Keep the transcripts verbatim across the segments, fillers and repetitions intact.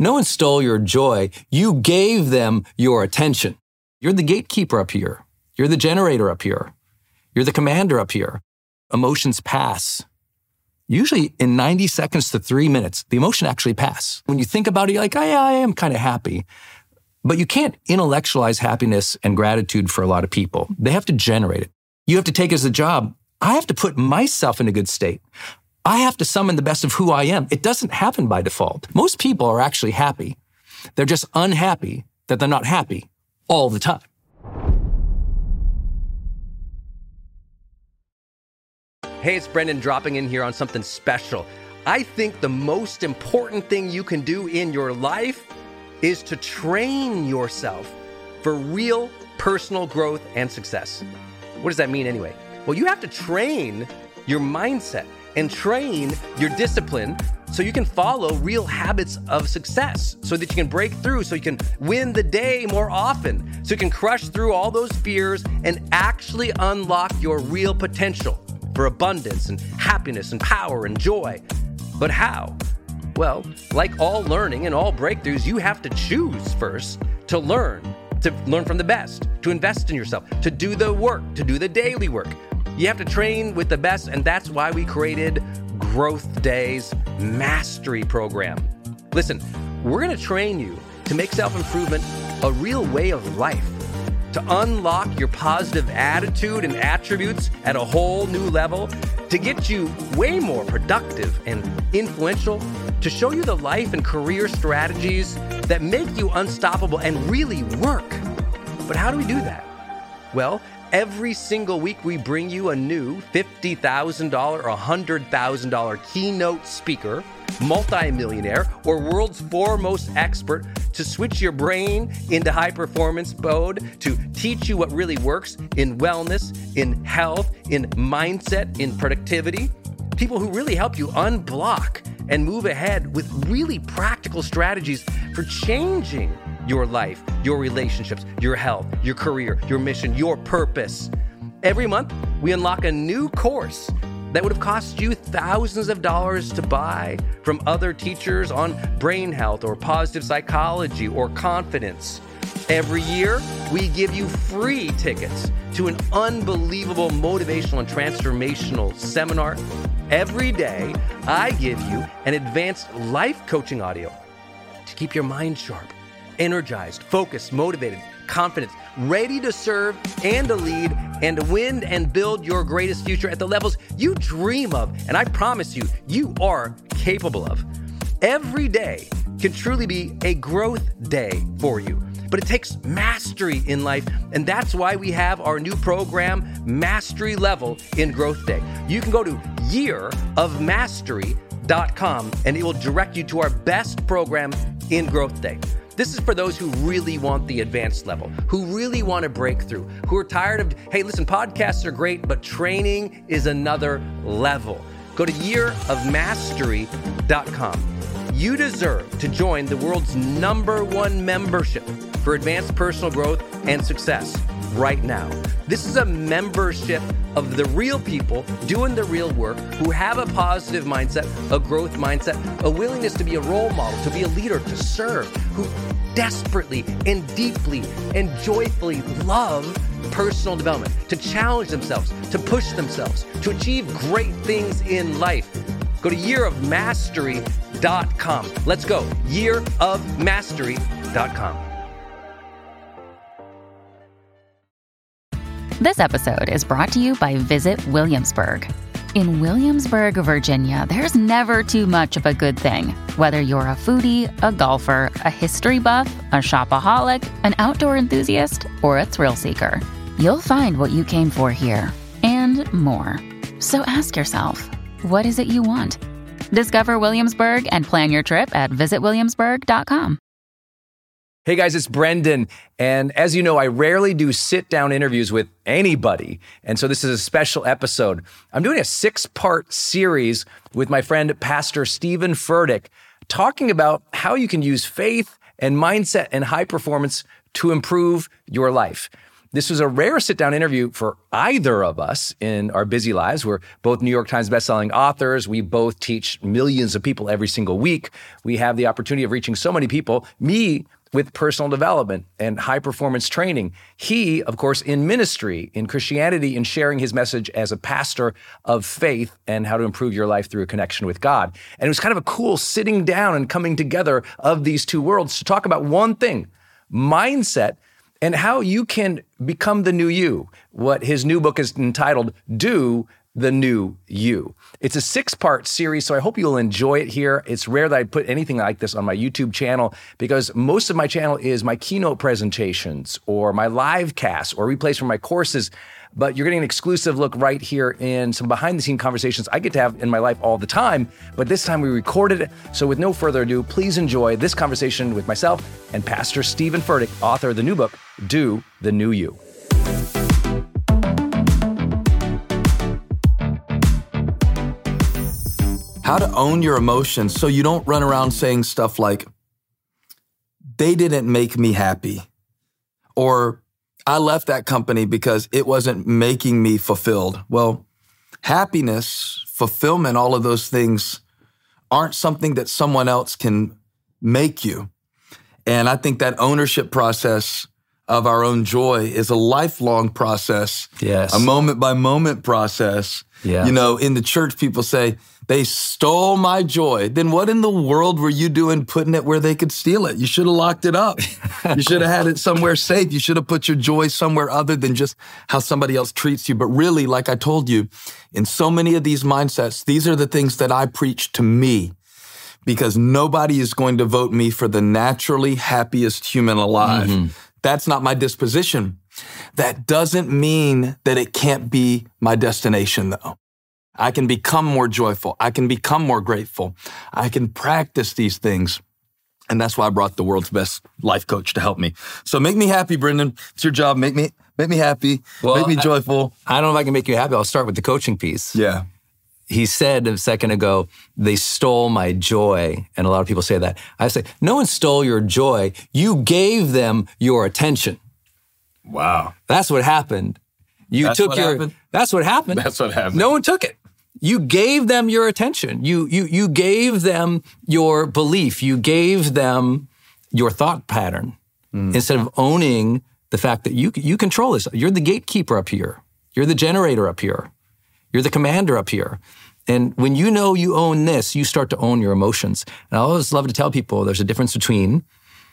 No one stole your joy. You gave them your attention. You're the gatekeeper up here. You're the generator up here. You're the commander up here. Emotions pass. Usually in ninety seconds to three minutes, the emotion actually pass. When you think about it, you're like, oh, yeah, I am kind of happy. But you can't intellectualize happiness and gratitude for a lot of people. They have to generate it. You have to take it as a job. I have to put myself in a good state. I have to summon the best of who I am. It doesn't happen by default. Most people are actually happy. They're just unhappy that they're not happy all the time. Hey, it's Brendan dropping in here on something special. I think the most important thing you can do in your life is to train yourself for real personal growth and success. What does that mean anyway? Well, you have to train your mindset and train your discipline so you can follow real habits of success, so that you can break through, so you can win the day more often, so you can crush through all those fears and actually unlock your real potential for abundance and happiness and power and joy. But how? Well, like all learning and all breakthroughs, you have to choose first to learn, to learn from the best, to invest in yourself, to do the work, to do the daily work. You have to train with the best, and that's why we created Growth Day's Mastery Program. Listen, we're going to train you to make self-improvement a real way of life, to unlock your positive attitude and attributes at a whole new level, to get you way more productive and influential, to show you the life and career strategies that make you unstoppable and really work. But how do we do that? Well, every single week we bring you a new fifty thousand dollars or one hundred thousand dollars keynote speaker, multimillionaire, or world's foremost expert to switch your brain into high performance mode, to teach you what really works in wellness, in health, in mindset, in productivity. People who really help you unblock and move ahead with really practical strategies for changing your life, your relationships, your health, your career, your mission, your purpose. Every month, we unlock a new course that would have cost you thousands of dollars to buy from other teachers on brain health or positive psychology or confidence. Every year, we give you free tickets to an unbelievable motivational and transformational seminar. Every day, I give you an advanced life coaching audio to keep your mind sharp, energized, focused, motivated, confident, ready to serve and to lead and to win and build your greatest future at the levels you dream of. And I promise you, you are capable of. Every day can truly be a growth day for you. But it takes mastery in life, and that's why we have our new program, Mastery Level in Growth Day. You can go to year of mastery dot com, and it will direct you to our best program in Growth Day. This is for those who really want the advanced level, who really want to break through, who are tired of, hey, listen, podcasts are great, but training is another level. Go to year of mastery dot com. You deserve to join the world's number one membership for advanced personal growth and success right now. This is a membership of the real people doing the real work, who have a positive mindset, a growth mindset, a willingness to be a role model, to be a leader, to serve, who desperately and deeply and joyfully love personal development, to challenge themselves, to push themselves, to achieve great things in life. Go to year of mastery dot com. Let's go. year of mastery dot com. This episode is brought to you by Visit Williamsburg. In Williamsburg, Virginia, there's never too much of a good thing. Whether you're a foodie, a golfer, a history buff, a shopaholic, an outdoor enthusiast, or a thrill seeker, you'll find what you came for here and more. So ask yourself, what is it you want? Discover Williamsburg and plan your trip at visit williamsburg dot com. Hey guys, it's Brendan. And as you know, I rarely do sit-down interviews with anybody. And so this is a special episode. I'm doing a six-part series with my friend, Pastor Steven Furtick, talking about how you can use faith and mindset and high performance to improve your life. This was a rare sit-down interview for either of us in our busy lives. We're both New York Times bestselling authors. We both teach millions of people every single week. We have the opportunity of reaching so many people. Me with personal development and high-performance training. He, of course, in ministry, in Christianity, in sharing his message as a pastor of faith and how to improve your life through a connection with God. And it was kind of a cool sitting down and coming together of these two worlds to talk about one thing, mindset, and how you can become the new you. What his new book is entitled, Do the New You. It's a six-part series, so I hope you'll enjoy it here. It's rare that I put anything like this on my YouTube channel because most of my channel is my keynote presentations or my live casts or replays from my courses, but you're getting an exclusive look right here in some behind-the-scenes conversations I get to have in my life all the time, but this time we recorded it. So with no further ado, please enjoy this conversation with myself and Pastor Steven Furtick, author of the new book, Do the New You. How to own your emotions so you don't run around saying stuff like, they didn't make me happy, or I left that company because it wasn't making me fulfilled. Well, happiness, fulfillment, all of those things aren't something that someone else can make you. And I think that ownership process of our own joy is a lifelong process, yes, a moment by moment process. Yeah. You know, in the church, people say, they stole my joy. Then what in the world were you doing putting it where they could steal it? You should have locked it up. You should have had it somewhere safe. You should have put your joy somewhere other than just how somebody else treats you. But really, like I told you, in so many of these mindsets, these are the things that I preach to me, because nobody is going to vote me for the naturally happiest human alive. Mm-hmm. That's not my disposition. That doesn't mean that it can't be my destination, though. I can become more joyful. I can become more grateful. I can practice these things. And that's why I brought the world's best life coach to help me. So make me happy, Brendan. It's your job. Make me make me happy. Well, make me joyful. I, I don't know if I can make you happy. I'll start with the coaching piece. Yeah. He said a second ago, they stole my joy. And a lot of people say that. I say, no one stole your joy. You gave them your attention. Wow. That's what happened. You that's took what your, happened? That's what happened. That's what happened. No one took it. You gave them your attention. You, you, you gave them your belief. You gave them your thought pattern mm. instead of owning the fact that you, you control this. You're the gatekeeper up here. You're the generator up here. You're the commander up here. And when you know you own this, you start to own your emotions. And I always love to tell people there's a difference between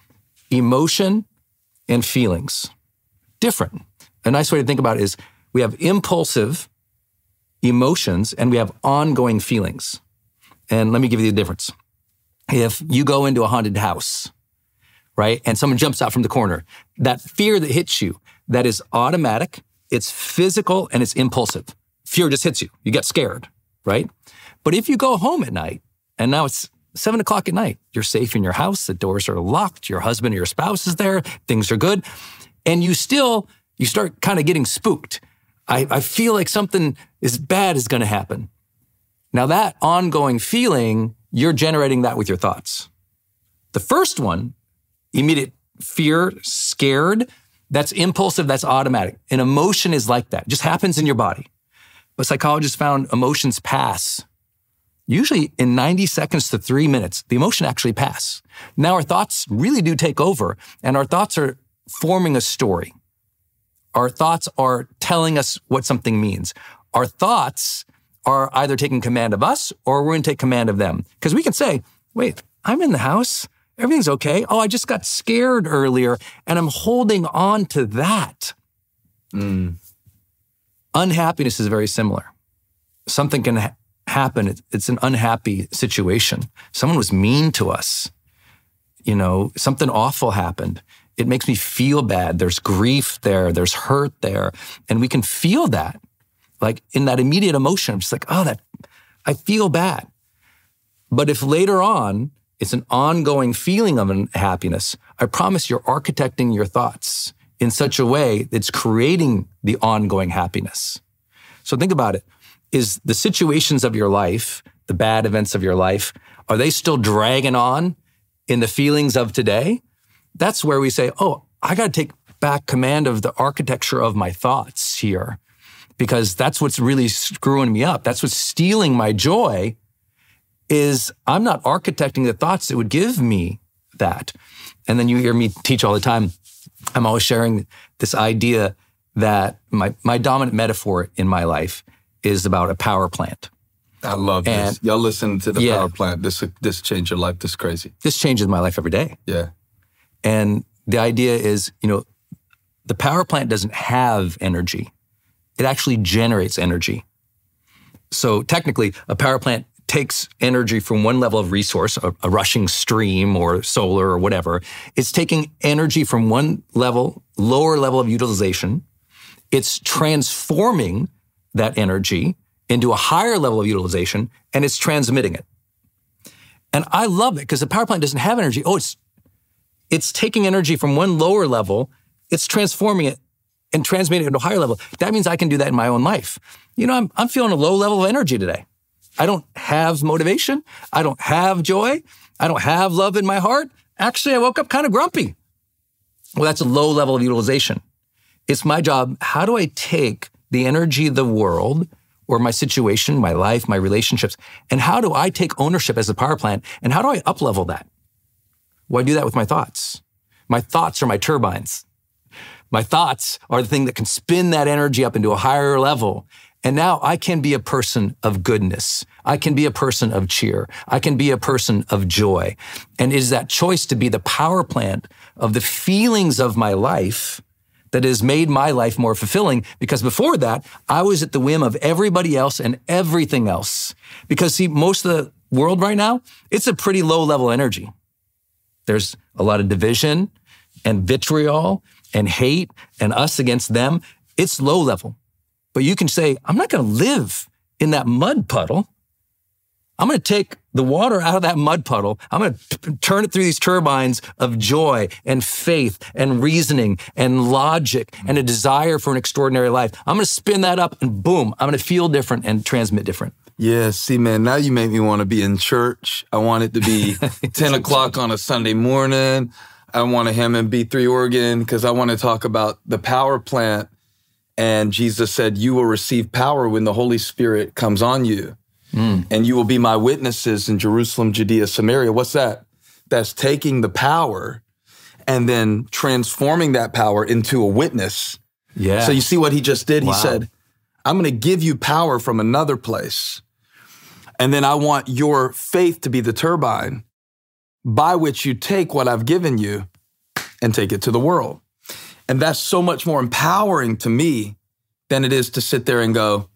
emotion and feelings. Different. A nice way to think about it is we have impulsive emotions and we have ongoing feelings. And let me give you the difference. If you go into a haunted house, right, and someone jumps out from the corner, that fear that hits you, that is automatic, it's physical, and it's impulsive. Fear just hits you. You get scared, right? But if you go home at night, and now it's seven o'clock at night, you're safe in your house, the doors are locked, your husband or your spouse is there, things are good, and you still, you start kind of getting spooked. I, I feel like something is bad is going to happen. Now that ongoing feeling, you're generating that with your thoughts. The first one, immediate fear, scared, that's impulsive, that's automatic. An emotion is like that, it just happens in your body. But psychologists found emotions pass. Usually in ninety seconds to three minutes, the emotion actually pass. Now our thoughts really do take over, and our thoughts are forming a story. Our thoughts are telling us what something means. Our thoughts are either taking command of us or we're going to take command of them. Because we can say, wait, I'm in the house. Everything's okay. Oh, I just got scared earlier and I'm holding on to that. Mm. Unhappiness is very similar. Something can ha- happen. It's an unhappy situation. Someone was mean to us. You know, something awful happened. It makes me feel bad. There's grief there. There's hurt there. And we can feel that. Like in that immediate emotion, I'm just like, oh, that I feel bad. But if later on, it's an ongoing feeling of unhappiness, I promise you're architecting your thoughts in such a way that's creating the ongoing happiness. So think about it. Is the situations of your life, the bad events of your life, are they still dragging on in the feelings of today? That's where we say, oh, I got to take take back command of the architecture of my thoughts here, because that's what's really screwing me up. That's what's stealing my joy, is I'm not architecting the thoughts that would give me that. And then you hear me teach all the time. I'm always sharing this idea that my, my dominant metaphor in my life is about a power plant. I love and, this. Y'all listen to the yeah, power plant. This this changed your life. This is crazy. This changes my life every day. Yeah. And the idea is, you know, the power plant doesn't have energy. It actually generates energy. So technically, a power plant takes energy from one level of resource, a, a rushing stream or solar or whatever. It's taking energy from one level, lower level of utilization. It's transforming that energy into a higher level of utilization, and it's transmitting it. And I love it because the power plant doesn't have energy. Oh, it's it's taking energy from one lower level, it's transforming it and transmitting it to a higher level. That means I can do that in my own life. You know, I'm I'm feeling a low level of energy today. I don't have motivation. I don't have joy. I don't have love in my heart. Actually, I woke up kind of grumpy. Well, that's a low level of utilization. It's my job. How do I take the energy of the world or my situation, my life, my relationships, and how do I take ownership as a power plant? And how do I up-level that? Well, I do that with my thoughts. My thoughts are my turbines. My thoughts are the thing that can spin that energy up into a higher level. And now I can be a person of goodness. I can be a person of cheer. I can be a person of joy. And it is that choice to be the power plant of the feelings of my life that has made my life more fulfilling, because before that, I was at the whim of everybody else and everything else. Because see, most of the world right now, it's a pretty low level energy. There's a lot of division and vitriol and hate and us against them. It's low level. But you can say, I'm not going to live in that mud puddle. I'm going to take the water out of that mud puddle. I'm going to t- turn it through these turbines of joy and faith and reasoning and logic and a desire for an extraordinary life. I'm going to spin that up and boom, I'm going to feel different and transmit different. Yeah, see, man, now you make me want to be in church. I want it to be ten o'clock on a Sunday morning. I want to Hammond B three organ because I want to talk about the power plant. And Jesus said, you will receive power when the Holy Spirit comes on you. Mm. And you will be my witnesses in Jerusalem, Judea, Samaria. What's that? That's taking the power and then transforming that power into a witness. Yeah. So you see what he just did? Wow. He said, I'm going to give you power from another place. And then I want your faith to be the turbine by which you take what I've given you and take it to the world. And that's so much more empowering to me than it is to sit there and go,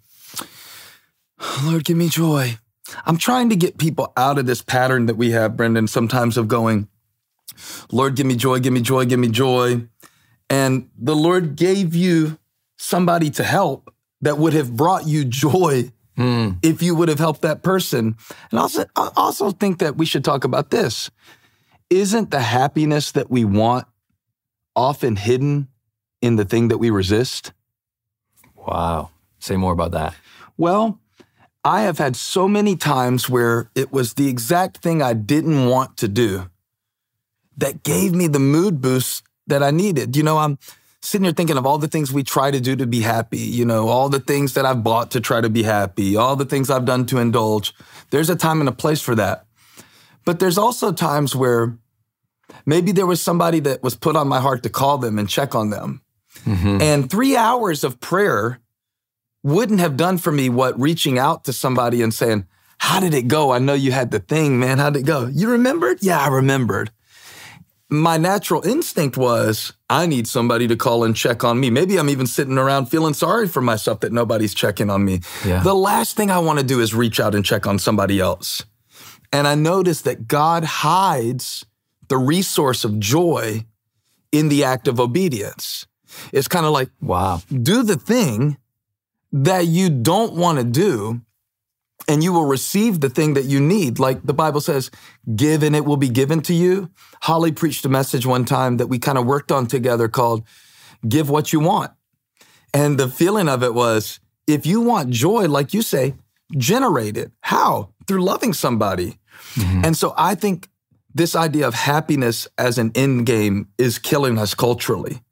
Lord, give me joy. I'm trying to get people out of this pattern that we have, Brendan, sometimes of going, Lord, give me joy, give me joy, give me joy. And the Lord gave you somebody to help that would have brought you joy mm. if you would have helped that person. And also, I also think that we should talk about this. Isn't the happiness that we want often hidden in the thing that we resist? Wow. Say more about that. Well, I have had so many times where it was the exact thing I didn't want to do that gave me the mood boost that I needed. You know, I'm sitting here thinking of all the things we try to do to be happy, you know, all the things that I've bought to try to be happy, all the things I've done to indulge. There's a time and a place for that. But there's also times where maybe there was somebody that was put on my heart to call them and check on them. Mm-hmm. And three hours of prayer wouldn't have done for me what reaching out to somebody and saying, how did it go? I know you had the thing, man. How'd it go? You remembered? Yeah, I remembered. My natural instinct was, I need somebody to call and check on me. Maybe I'm even sitting around feeling sorry for myself that nobody's checking on me. Yeah. The last thing I want to do is reach out and check on somebody else. And I noticed that God hides the resource of joy in the act of obedience. It's kind of like, wow, do the thing that you don't want to do, and you will receive the thing that you need. Like the Bible says, give and it will be given to you. Holly preached a message one time that we kind of worked on together called Give What You Want. And the feeling of it was, if you want joy, like you say, generate it. How? Through loving somebody. Mm-hmm. And so I think this idea of happiness as an end game is killing us culturally.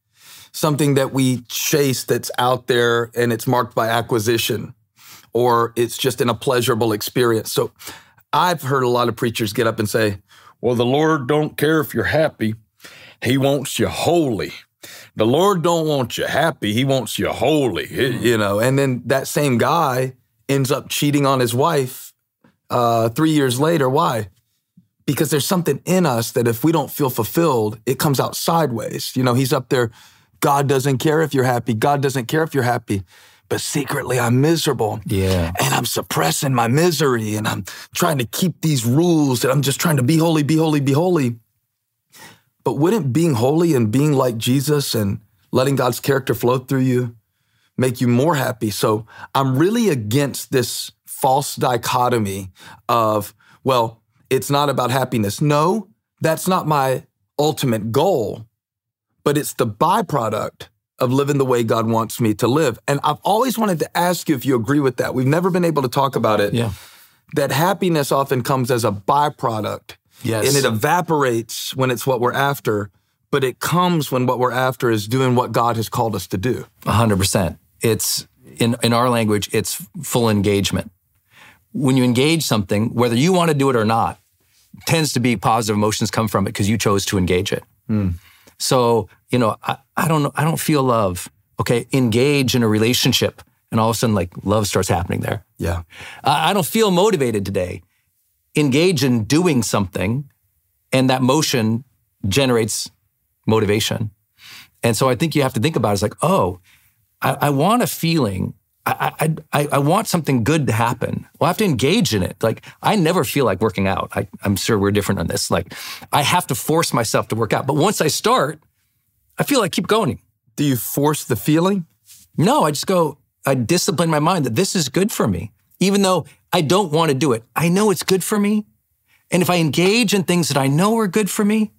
something that we chase that's out there and it's marked by acquisition, or it's just in a pleasurable experience. So I've heard a lot of preachers get up and say, well, the Lord don't care if you're happy. He wants you holy. The Lord don't want you happy. He wants you holy, you know. And then that same guy ends up cheating on his wife uh, three years later. Why? Because there's something in us that if we don't feel fulfilled, it comes out sideways. You know, he's up there, God doesn't care if you're happy. God doesn't care if you're happy. But secretly, I'm miserable. Yeah. And I'm suppressing my misery, and I'm trying to keep these rules, and I'm just trying to be holy, be holy, be holy. But wouldn't being holy and being like Jesus and letting God's character flow through you make you more happy? So I'm really against this false dichotomy of, well, it's not about happiness. No, that's not my ultimate goal, but it's the byproduct of living the way God wants me to live. And I've always wanted to ask you if you agree with that. We've never been able to talk about it. Yeah. That happiness often comes as a byproduct. Yes. And it evaporates when it's what we're after, but it comes when what we're after is doing what God has called us to do. A hundred percent. It's, in, in our language, it's full engagement. When you engage something, whether you want to do it or not, tends to be positive emotions come from it because you chose to engage it. Mm. So, you know, I, I don't know, I don't feel love. Okay, engage in a relationship, and all of a sudden, like, love starts happening there. Yeah. I, I don't feel motivated today. Engage in doing something, and that motion generates motivation. And so I think you have to think about it as like, oh, I, I want a feeling. I, I I want something good to happen. Well, I have to engage in it. Like, I never feel like working out. I, I'm sure we're different on this. Like, I have to force myself to work out. But once I start, I feel like keep going. Do you force the feeling? No, I just go, I discipline my mind that this is good for me. Even though I don't want to do it, I know it's good for me. And if I engage in things that I know are good for me,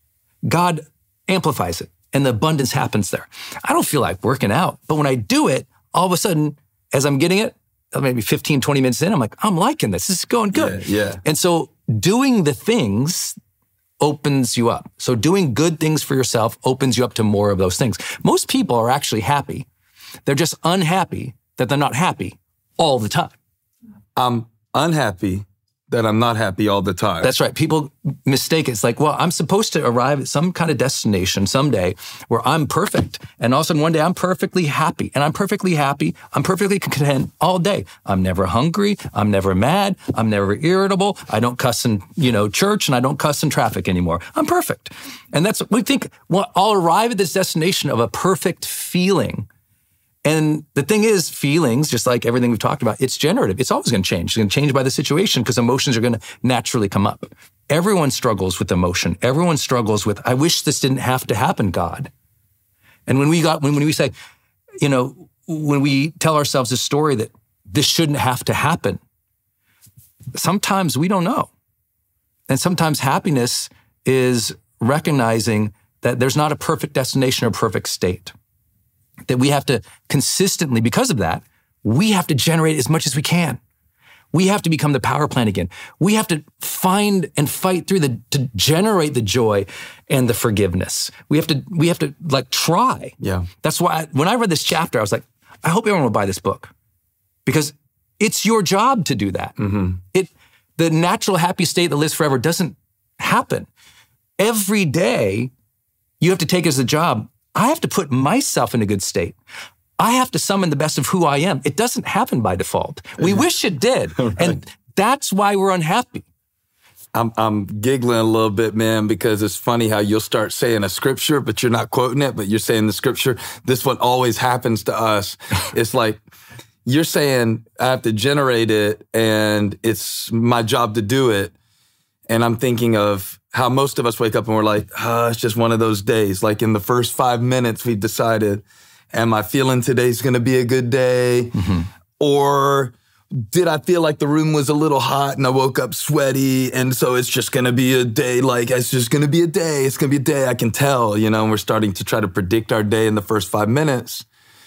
God amplifies it and the abundance happens there. I don't feel like working out, but when I do it, all of a sudden, as I'm getting it, maybe fifteen, twenty minutes in, I'm like, I'm liking this. This is going good. Yeah, yeah. And so doing the things opens you up. So doing good things for yourself opens you up to more of those things. Most people are actually happy. They're just unhappy that they're not happy all the time. I'm unhappy that I'm not happy all the time. That's right. People mistake it. It's like, well, I'm supposed to arrive at some kind of destination someday where I'm perfect. And all of a sudden one day I'm perfectly happy. And I'm perfectly happy. I'm perfectly content all day. I'm never hungry. I'm never mad. I'm never irritable. I don't cuss in, you know, church, and I don't cuss in traffic anymore. I'm perfect. And that's what we think. Well, I'll arrive at this destination of a perfect feeling. And the thing is, feelings, just like everything we've talked about, it's generative. It's always going to change. It's going to change by the situation because emotions are going to naturally come up. Everyone struggles with emotion. Everyone struggles with, I wish this didn't have to happen, God. And when we got, when, when we say, you know, when we tell ourselves a story that this shouldn't have to happen, sometimes we don't know. And sometimes happiness is recognizing that there's not a perfect destination or perfect state. That we have to consistently, because of that, we have to generate as much as we can. We have to become the power plant again. We have to find and fight through the, to generate the joy and the forgiveness. We have to, we have to like try. Yeah. That's why I, when I read this chapter, I was like, I hope everyone will buy this book because it's your job to do that. Mm-hmm. It, the natural happy state that lives forever doesn't happen. Every day you have to take as a job, I have to put myself in a good state. I have to summon the best of who I am. It doesn't happen by default. We wish it did. Right. And that's why we're unhappy. I'm, I'm giggling a little bit, man, because it's funny how you'll start saying a scripture, but you're not quoting it, but you're saying the scripture. This one always happens to us. It's like, you're saying I have to generate it and it's my job to do it. And I'm thinking of how most of us wake up and we're like, oh, it's just one of those days. Like in the first five minutes, we've decided, am I feeling today's going to be a good day? Mm-hmm. Or did I feel like the room was a little hot and I woke up sweaty? And so it's just going to be a day, like it's just going to be a day. It's going to be a day, I can tell, you know, and we're starting to try to predict our day in the first five minutes.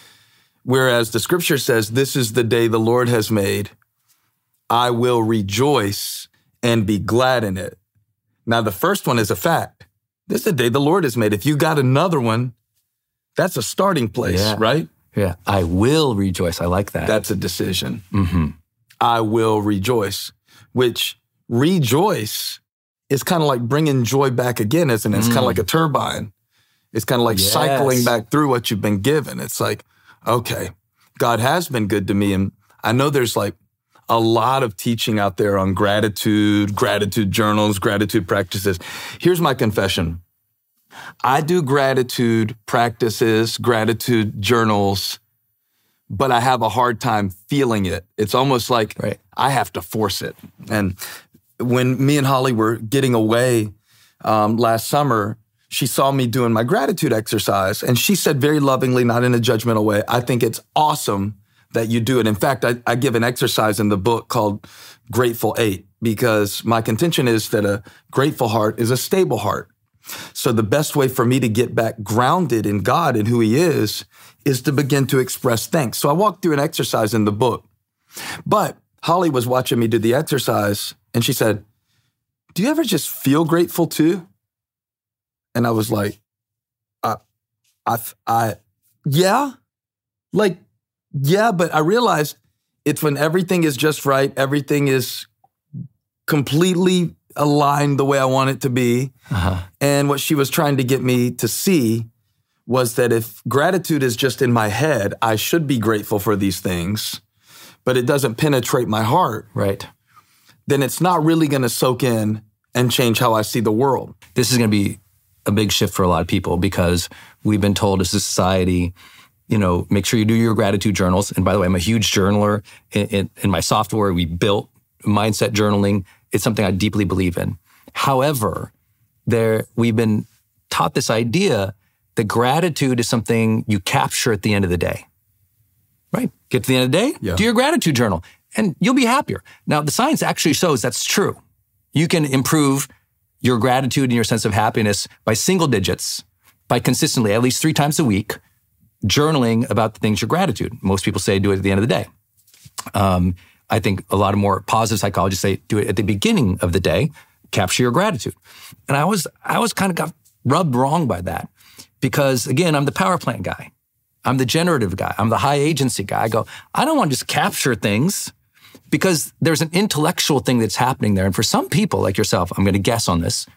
Whereas the scripture says, this is the day the Lord has made. I will rejoice and be glad in it. Now, the first one is a fact. This is the day the Lord has made. If you got another one, That's a starting place, yeah. right? Yeah. I will rejoice. I like that. That's a decision. Mm-hmm. I will rejoice, which rejoice is kind of like bringing joy back again, isn't it? It's mm. kind of like a turbine. It's kind of like yes. cycling back through what you've been given. It's like, okay, God has been good to me. And I know there's like a lot of teaching out there on gratitude, gratitude journals, gratitude practices. Here's my confession. I do gratitude practices, gratitude journals, but I have a hard time feeling it. It's almost like right. I have to force it. And when me and Holly were getting away um, last summer, she saw me doing my gratitude exercise, and she said very lovingly, not in a judgmental way, I think it's awesome that you do it. In fact, I, I give an exercise in the book called Grateful Eight, because my contention is that a grateful heart is a stable heart. So the best way for me to get back grounded in God and who he is, is to begin to express thanks. So I walked through an exercise in the book. But Holly was watching me do the exercise, and she said, do you ever just feel grateful too? And I was like, I, I, I, yeah, like, yeah, but I realized it's when everything is just right, everything is completely aligned the way I want it to be. Uh-huh. And what she was trying to get me to see was that if gratitude is just in my head, I should be grateful for these things, but it doesn't penetrate my heart. Right. Then it's not really going to soak in and change how I see the world. This is going to be a big shift for a lot of people, because we've been told as a society, you know, make sure you do your gratitude journals. And by the way, I'm a huge journaler. In, in, in my software, we built mindset journaling. It's something I deeply believe in. However, there we've been taught this idea that gratitude is something you capture at the end of the day, right? Get to the end of the day, yeah. do your gratitude journal, and you'll be happier. Now, the science actually shows that's true. You can improve your gratitude and your sense of happiness by single digits, by consistently, at least three times a week, journaling about the things you're gratitude. Most people say do it at the end of the day. Um, I think a lot of more positive psychologists say do it at the beginning of the day, capture your gratitude. And I was, I was kind of got rubbed wrong by that, because again, I'm the power plant guy. I'm the generative guy. I'm the high agency guy. I go, I don't want to just capture things, because there's an intellectual thing that's happening there. And for some people like yourself, I'm going to guess on this,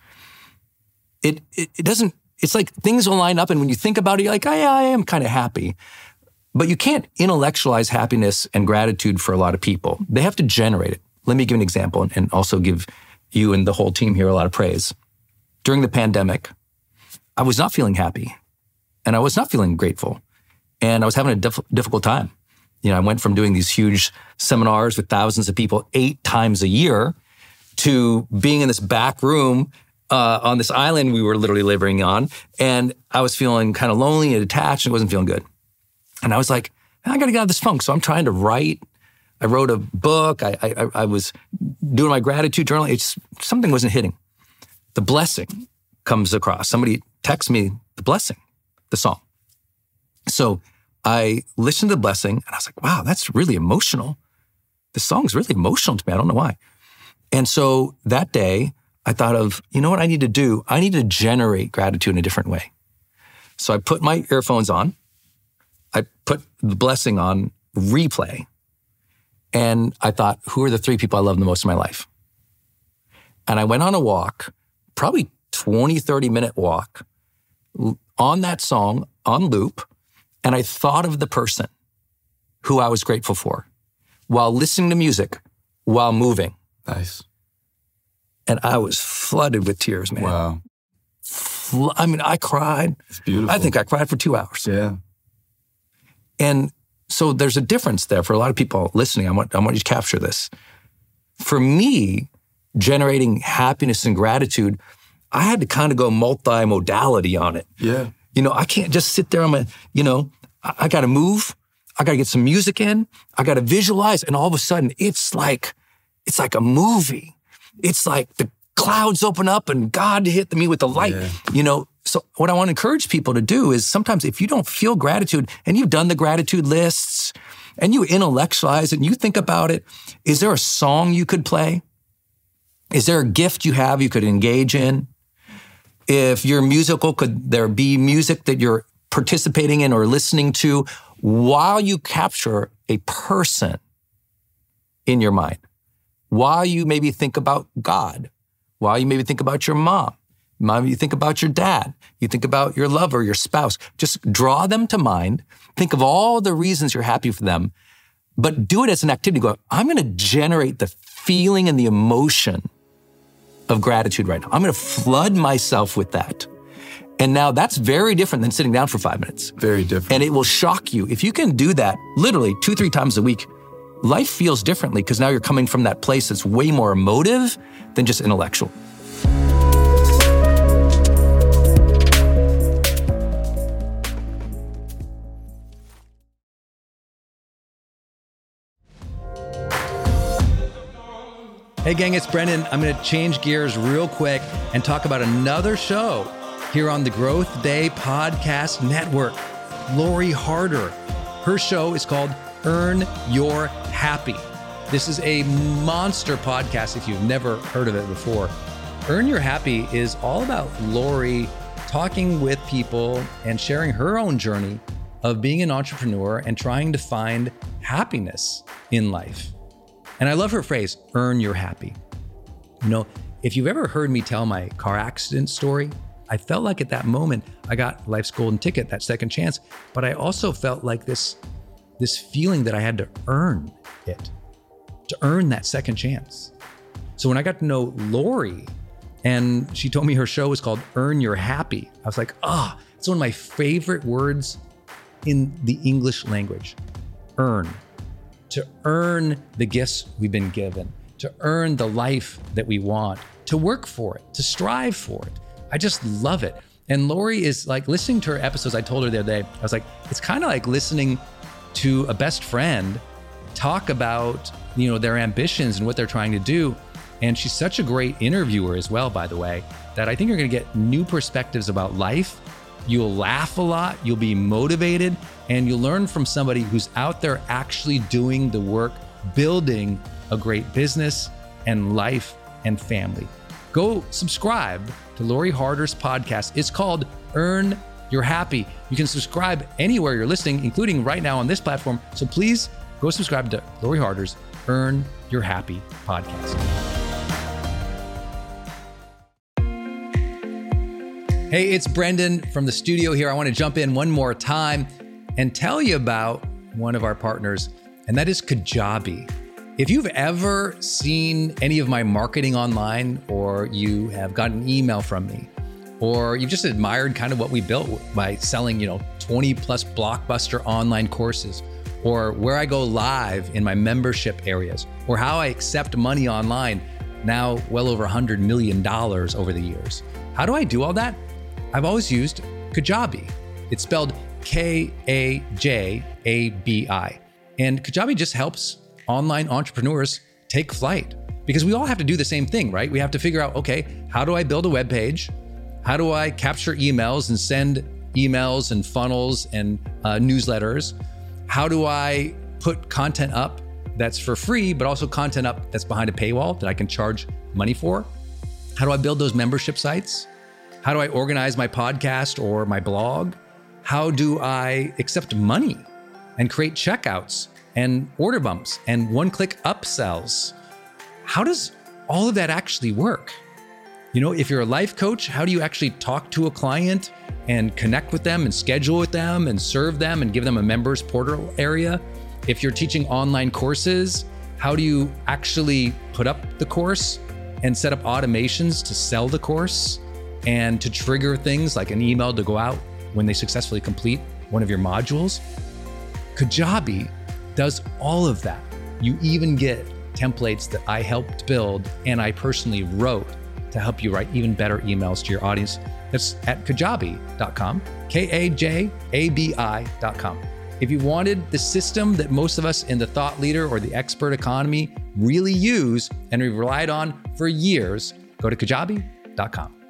it, it, it doesn't, it's like things will line up. And when you think about it, you're like, oh, yeah, I am kind of happy. But you can't intellectualize happiness and gratitude for a lot of people. They have to generate it. Let me give an example, and also give you and the whole team here a lot of praise. During the pandemic, I was not feeling happy, and I was not feeling grateful, and I was having a diff- difficult time. You know, I went from doing these huge seminars with thousands of people eight times a year to being in this back room uh, on this island we were literally living on, and I was feeling kind of lonely and detached, and it wasn't feeling good. And I was like, I got to get out of this funk. So I'm trying to write. I wrote a book. I, I, I was doing my gratitude journal. It's something wasn't hitting. The blessing comes across. Somebody texts me the blessing, the song. So I listened to the blessing, and I was like, wow, that's really emotional. The song's really emotional to me. I don't know why. And so that day, I thought of, you know what I need to do? I need to generate gratitude in a different way. So I put my earphones on. I put the blessing on replay, and I thought, who are the three people I love the most in my life? And I went on a walk, probably twenty, thirty minute walk on that song on loop. And I thought of the person who I was grateful for while listening to music, while moving. Nice. And I was flooded with tears, man. Wow. Fl- I mean, I cried. It's beautiful. I think I cried for two hours. Yeah. And so there's a difference there for a lot of people listening. I want, I want you to capture this. For me, generating happiness and gratitude, I had to kind of go multi-modality on it. Yeah. You know, I can't just sit there. I'm a, you know, I, I got to move. I got to get some music in. I got to visualize. And all of a sudden, it's like, it's like a movie. It's like the clouds open up and God hit me with the light, yeah. you know. So what I want to encourage people to do is sometimes if you don't feel gratitude and you've done the gratitude lists and you intellectualize it and you think about it, is there a song you could play? Is there a gift you have you could engage in? If you're musical, could there be music that you're participating in or listening to while you capture a person in your mind, while you maybe think about God, while you maybe think about your mom, maybe you think about your dad, you think about your lover, your spouse. Just draw them to mind. Think of all the reasons you're happy for them, but do it as an activity. Go, I'm going to generate the feeling and the emotion of gratitude right now. I'm going to flood myself with that. And now that's very different than sitting down for five minutes. Very different. And it will shock you. If you can do that literally two, three times a week, life feels differently because now you're coming from that place that's way more emotive than just intellectual. Hey gang, it's Brendan. I'm going to change gears real quick and talk about another show here on the Growth Day Podcast Network. Lori Harder. Her show is called Earn Your Happy. This is a monster podcast if you've never heard of it before. Earn Your Happy is all about Lori talking with people and sharing her own journey of being an entrepreneur and trying to find happiness in life. And I love her phrase, earn your happy. You know, if you've ever heard me tell my car accident story, I felt like at that moment, I got life's golden ticket, that second chance, but I also felt like this, this feeling that I had to earn it, to earn that second chance. So when I got to know Lori and she told me her show was called Earn Your Happy, I was like, ah, oh, it's one of my favorite words in the English language, earn. To earn the gifts we've been given, to earn the life that we want, to work for it, to strive for it. I just love it. And Lori is like, listening to her episodes, I told her the other day, I was like, it's kind of like listening to a best friend talk about, you know, their ambitions and what they're trying to do. And she's such a great interviewer as well, by the way, that I think you're gonna get new perspectives about life. You'll laugh a lot, you'll be motivated, and you'll learn from somebody who's out there actually doing the work, building a great business and life and family. Go subscribe to Lori Harder's podcast. It's called Earn Your Happy. You can subscribe anywhere you're listening, including right now on this platform. So please go subscribe to Lori Harder's Earn Your Happy podcast. Hey, it's Brendan from the studio here. I want to jump in one more time and tell you about one of our partners, and that is Kajabi. If you've ever seen any of my marketing online, or you have gotten an email from me, or you've just admired kind of what we built by selling, you know, twenty plus blockbuster online courses, or where I go live in my membership areas, or how I accept money online, now well over one hundred million dollars over the years. How do I do all that? I've always used Kajabi. It's spelled K A J A B I. And Kajabi just helps online entrepreneurs take flight, because we all have to do the same thing, right? We have to figure out, okay, how do I build a web page? How do I capture emails and send emails and funnels and uh, newsletters? How do I put content up that's for free, but also content up that's behind a paywall that I can charge money for? How do I build those membership sites? How do I organize my podcast or my blog? How do I accept money and create checkouts and order bumps and one-click upsells? How does all of that actually work? You know, if you're a life coach, how do you actually talk to a client and connect with them and schedule with them and serve them and give them a members portal area? If you're teaching online courses, how do you actually put up the course and set up automations to sell the course and to trigger things like an email to go out when they successfully complete one of your modules? Kajabi does all of that. You even get templates that I helped build and I personally wrote to help you write even better emails to your audience. That's at kajabi dot com, K A J A B I dot com. If you wanted the system that most of us in the thought leader or the expert economy really use and we've relied on for years, go to kajabi dot com.